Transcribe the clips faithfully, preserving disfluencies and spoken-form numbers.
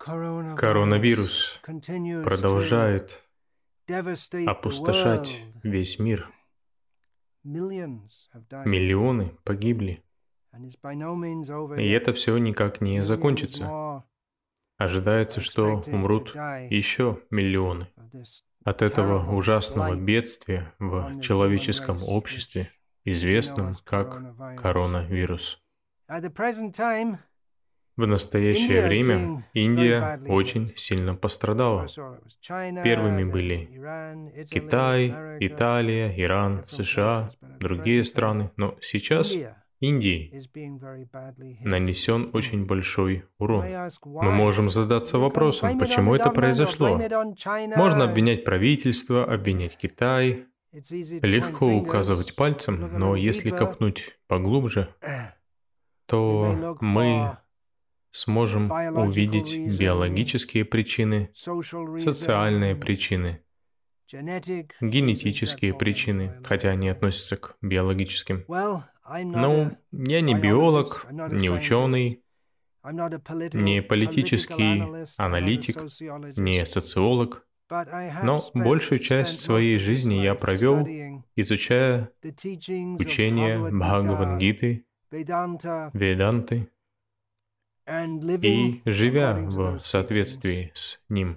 Коронавирус продолжает опустошать весь мир. Миллионы погибли. И это все никак не закончится. Ожидается, что умрут еще миллионы от этого ужасного бедствия в человеческом обществе, известном как коронавирус. В настоящее время Индия очень сильно пострадала. Первыми были Китай, Италия, Иран, США, другие страны. Но сейчас Индии нанесен очень большой урон. Мы можем задаться вопросом, почему это произошло. Можно обвинять правительство, обвинять Китай. Легко указывать пальцем, но если копнуть поглубже, то мы сможем увидеть биологические причины, социальные причины, генетические причины, хотя они относятся к биологическим. Но я не биолог, не ученый, не политический аналитик, не социолог, но большую часть своей жизни я провел, изучая учения Бхагавад-гиты, Веданты, и живя в соответствии с ним.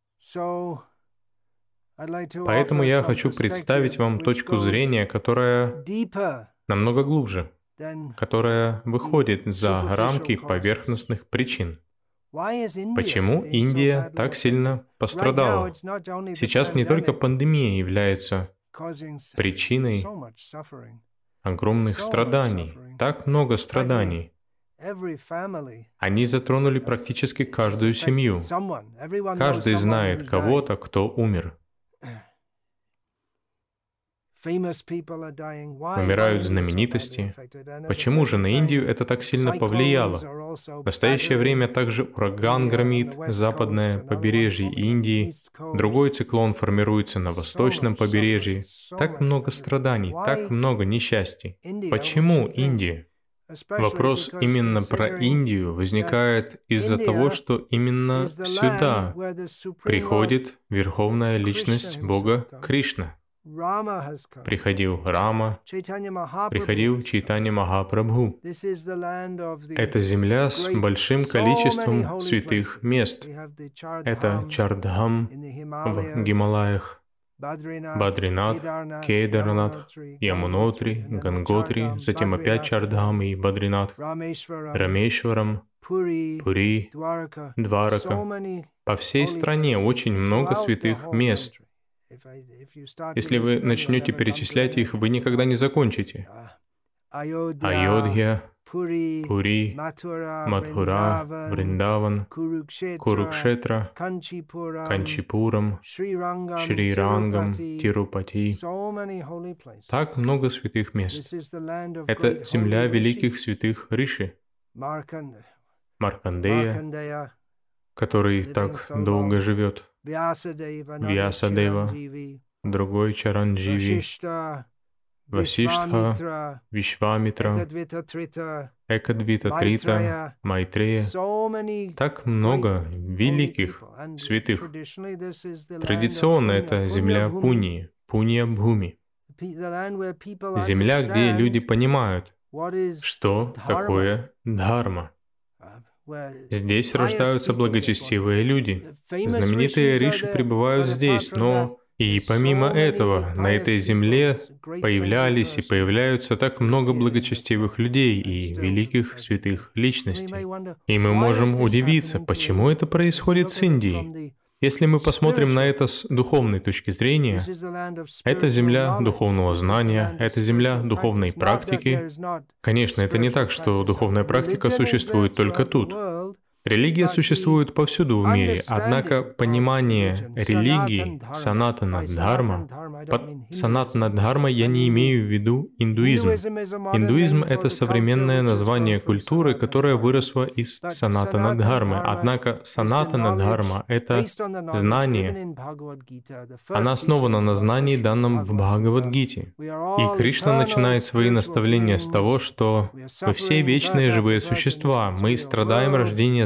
Поэтому я хочу представить вам точку зрения, которая намного глубже, которая выходит за рамки поверхностных причин. Почему Индия так сильно пострадала? Сейчас не только пандемия является причиной огромных страданий, так много страданий. Они затронули практически каждую семью. Каждый знает кого-то, кто умер. Умирают знаменитости. Почему же на Индию это так сильно повлияло? В настоящее время также ураган громит западное побережье Индии, другой циклон формируется на восточном побережье. Так много страданий, так много несчастий. Почему Индия? Вопрос именно про Индию возникает из-за того, что именно сюда приходит Верховная Личность Бога Кришна. Приходил Рама, приходил Чайтанья Махапрабху. Это земля с большим количеством святых мест. Это Чардхам в Гималаях, Бадринат, Кейдарнат, Ямунотри, Ганготри, затем опять Чардхам и Бадринат, Рамешварам, Пури, Дварака. По всей стране очень много святых мест. Если вы начнете перечислять их, вы никогда не закончите. Айодхья, Пури, Мадхура, Вриндаван, Курукшетра, Канчипурам, Шри-Рангам, Тирупати. Так много святых мест. Это земля великих святых Риши. Маркандея, который так долго живет. Вьясадева, другой Чарандживи, Васиштха, Вишвамитра, Экадвита Трита, Майтрея. Так много великих святых. Традиционно это земля Пуньи, Пунья Бхуми. Земля, где люди понимают, что такое дхарма. Здесь рождаются благочестивые люди. Знаменитые риши пребывают здесь, но и помимо этого, на этой земле появлялись и появляются так много благочестивых людей и великих святых личностей. И мы можем удивиться, почему это происходит с Индией. Если мы посмотрим на это с духовной точки зрения, это земля духовного знания, это земля духовной практики. Конечно, это не так, что духовная практика существует только тут. Религия существует повсюду в мире, однако понимание религии санатана дхарма, под санатана дхармой я не имею в виду индуизм. Индуизм — это современное название культуры, которая выросла из санатана дхармы. Однако санатана дхарма — это знание. Она основана на знании, данном в Бхагавад-гите. И Кришна начинает свои наставления с того, что мы все вечные живые существа, мы страдаем рождение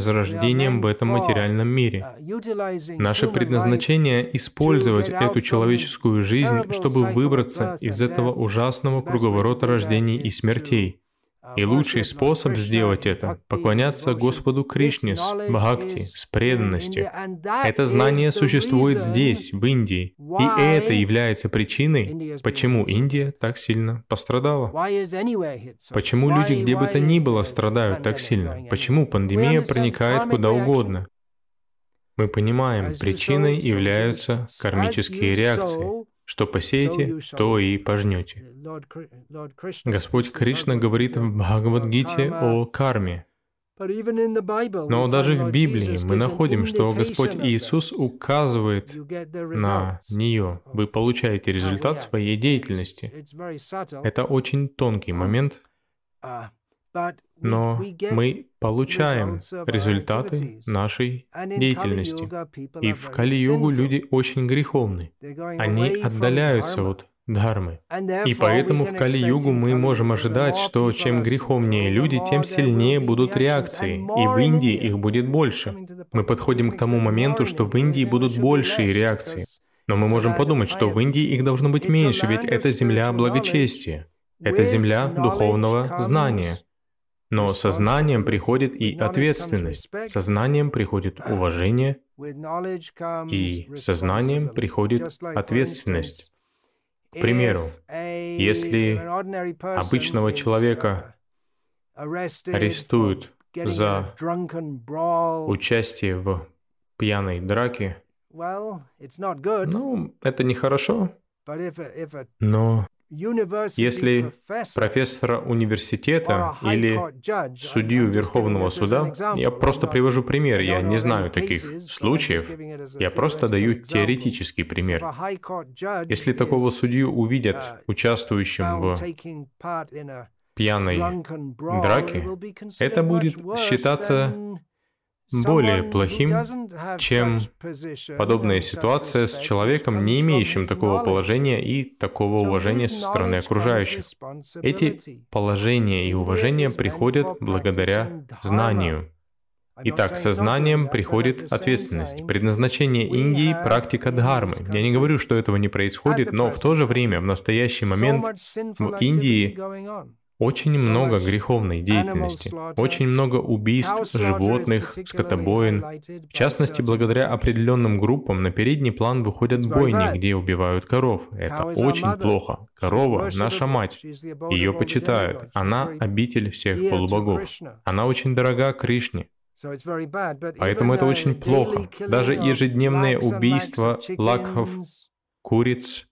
зарождением в этом материальном мире. Наше предназначение — использовать эту человеческую жизнь, чтобы выбраться из этого ужасного круговорота рождений и смертей. И лучший способ сделать это — поклоняться Господу Кришне с бхакти, с преданностью. Это знание существует здесь, в Индии. И это является причиной, почему Индия так сильно пострадала. Почему люди где бы то ни было страдают так сильно? Почему пандемия проникает куда угодно? Мы понимаем, причиной являются кармические реакции. Что посеете, то и пожнете. Господь Кришна говорит в Бхагавад-гите о карме. Но даже в Библии мы находим, что Господь Иисус указывает на нее. Вы получаете результат своей деятельности. Это очень тонкий момент, но мы получаем результаты нашей деятельности. И в Кали-югу люди очень греховны. Они отдаляются от дхармы. И поэтому в Кали-югу мы можем ожидать, что чем греховнее люди, тем сильнее будут реакции. И в Индии их будет больше. Мы подходим к тому моменту, что в Индии будут большие реакции. Но мы можем подумать, что в Индии их должно быть меньше, ведь это земля благочестия. Это земля духовного знания. Но со знанием приходит и ответственность, со знанием приходит уважение, и со знанием приходит ответственность. К примеру, если обычного человека арестуют за участие в пьяной драке, ну, это нехорошо, но если профессора университета или судью Верховного суда, я просто привожу пример, я не знаю таких случаев, я просто даю теоретический пример. Если такого судью увидят участвующим в пьяной драке, это будет считаться более плохим, чем подобная ситуация с человеком, не имеющим такого положения и такого уважения со стороны окружающих. Эти положения и уважение приходят благодаря знанию. Итак, со знанием приходит ответственность. Предназначение Индии — практика дхармы. Я не говорю, что этого не происходит, но в то же время, в настоящий момент, в Индии очень много греховной деятельности, очень много убийств животных, скотобоин. В частности, благодаря определенным группам на передний план выходят бойни, где убивают коров. Это очень плохо. Корова — наша мать. Ее почитают. Она — обитель всех полубогов. Она очень дорога Кришне. Поэтому это очень плохо. Даже ежедневные убийства лакхов, куриц,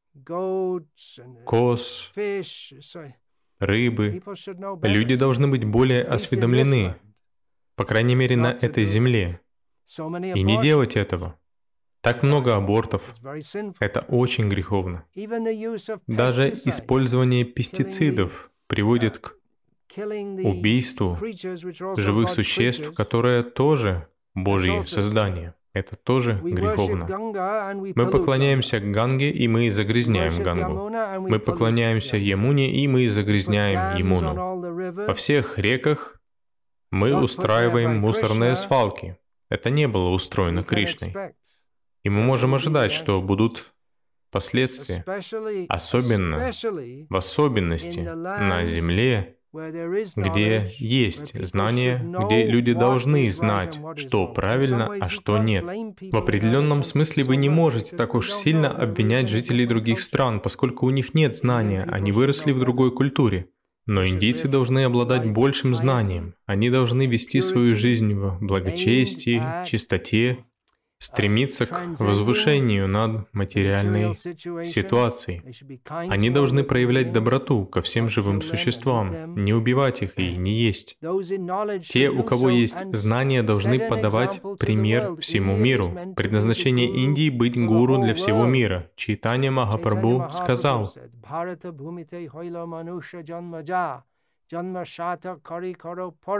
коз, рыбы. Люди должны быть более осведомлены, по крайней мере, на этой земле, и не делать этого. Так много абортов. Это очень греховно. Даже использование пестицидов приводит к убийству живых существ, которое тоже Божье создание. Это тоже греховно. Мы поклоняемся Ганге, и мы загрязняем Гангу. Мы поклоняемся Ямуне, и мы загрязняем Ямуну. Во всех реках мы устраиваем мусорные свалки. Это не было устроено Кришной. И мы можем ожидать, что будут последствия, особенно, в особенности на земле, где есть знание, где люди должны знать, что правильно, а что нет. В определенном смысле вы не можете так уж сильно обвинять жителей других стран, поскольку у них нет знания, они выросли в другой культуре. Но индийцы должны обладать большим знанием. Они должны вести свою жизнь в благочестии, чистоте, стремиться к возвышению над материальной ситуацией. Они должны проявлять доброту ко всем живым существам, не убивать их и не есть. Те, у кого есть знания, должны подавать пример всему миру. Предназначение Индии — быть гуру для всего мира. Чайтанья Махапрабху сказал: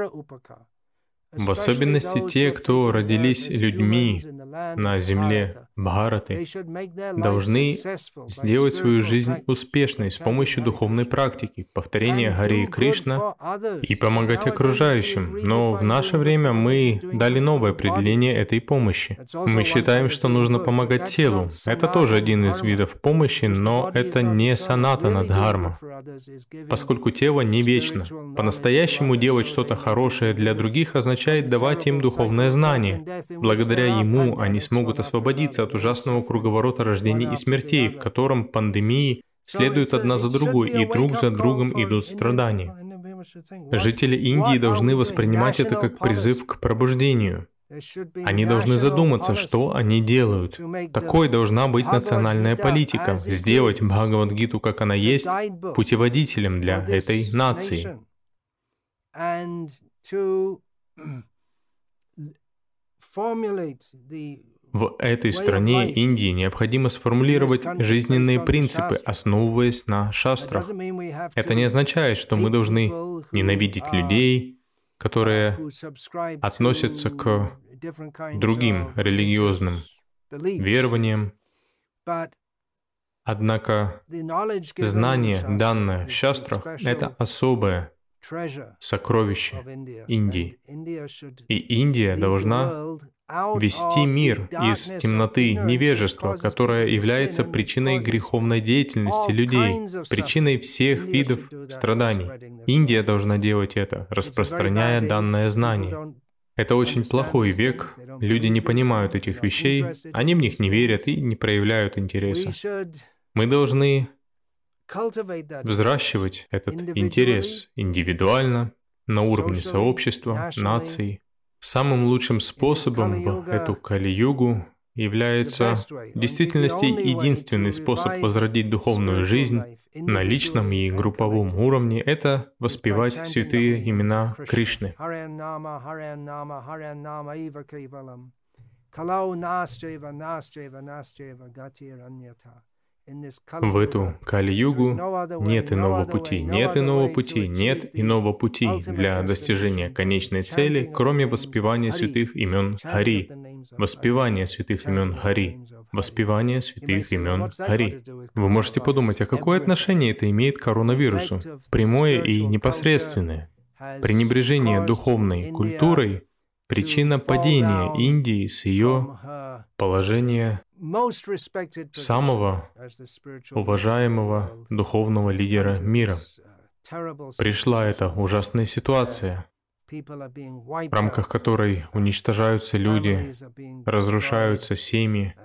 в особенности те, кто родились людьми на земле, Бхараты должны сделать свою жизнь успешной с помощью духовной практики, повторения Харе Кришна и помогать окружающим. Но в наше время мы дали новое определение этой помощи. Мы считаем, что нужно помогать телу. Это тоже один из видов помощи, но это не санатана дхарма, поскольку тело не вечно. По-настоящему делать что-то хорошее для других означает давать им духовное знание. Благодаря ему они смогут освободиться от ужасного круговорота рождений и смертей, в котором пандемии следуют одна за другой, и друг за другом идут страдания. Жители Индии должны воспринимать это как призыв к пробуждению. Они должны задуматься, что они делают. Такой должна быть национальная политика — сделать Бхагавад-гиту, как она есть, путеводителем для этой нации. В этой стране, Индии, необходимо сформулировать жизненные принципы, основываясь на шастрах. Это не означает, что мы должны ненавидеть людей, которые относятся к другим религиозным верованиям. Однако знание, данное в шастрах, это особое сокровище Индии. И Индия должна вести мир из темноты невежества, которая является причиной греховной деятельности людей, причиной всех видов страданий. Индия должна делать это, распространяя данное знание. Это очень плохой век, люди не понимают этих вещей, они в них не верят и не проявляют интереса. Мы должны взращивать этот интерес индивидуально, на уровне сообщества, наций. Самым лучшим способом в эту Кали-югу является в действительности единственный способ возродить духовную жизнь на личном и групповом уровне — это воспевать святые имена Кришны. В эту Кали-югу нет иного пути, нет иного пути, нет иного пути для достижения конечной цели, кроме воспевания святых имен Хари, воспевания святых имен Хари, воспевания святых имен Хари. Вы можете подумать, а какое отношение это имеет к коронавирусу? Прямое и непосредственное. Пренебрежение духовной культурой — причина падения Индии с ее положения самого уважаемого духовного лидера мира. Пришла эта ужасная ситуация, в рамках которой уничтожаются люди, разрушаются семьи,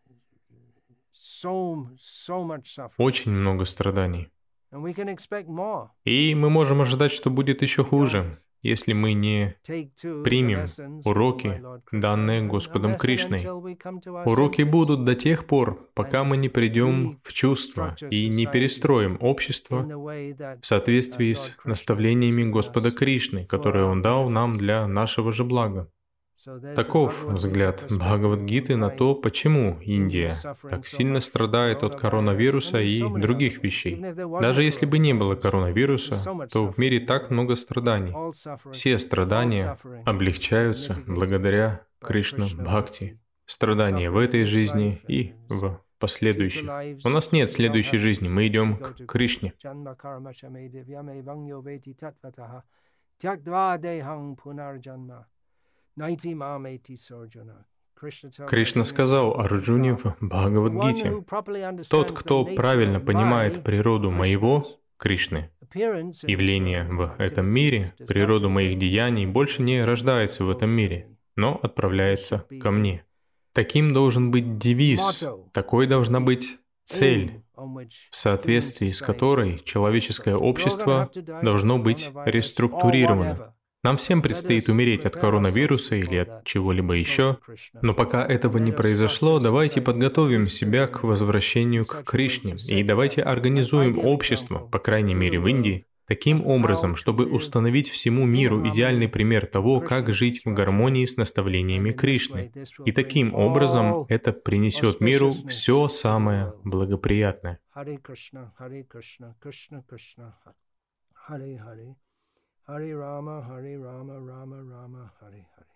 очень много страданий. И мы можем ожидать, что будет еще хуже, если мы не примем уроки, данные Господом Кришной. Уроки будут до тех пор, пока мы не придем в чувство и не перестроим общество в соответствии с наставлениями Господа Кришны, которые Он дал нам для нашего же блага. Таков взгляд Бхагавад-гиты на то, почему Индия так сильно страдает от коронавируса и других вещей. Даже если бы не было коронавируса, то в мире так много страданий. Все страдания облегчаются благодаря Кришна-бхакти. Страдания в этой жизни и в последующей. У нас нет следующей жизни, мы идем к Кришне. Кришна сказал Арджуне в Бхагавад-гите: «Тот, кто правильно понимает природу моего, Кришны, явления в этом мире, природу моих деяний, больше не рождается в этом мире, но отправляется ко мне». Таким должен быть девиз, такой должна быть цель, в соответствии с которой человеческое общество должно быть реструктурировано. Нам всем предстоит умереть от коронавируса или от чего-либо еще, но пока этого не произошло, давайте подготовим себя к возвращению к Кришне, и давайте организуем общество, по крайней мере в Индии, таким образом, чтобы установить всему миру идеальный пример того, как жить в гармонии с наставлениями Кришны. И таким образом это принесет миру все самое благоприятное. Hare Rama, Hare Rama, Rama Rama, Hare Hare.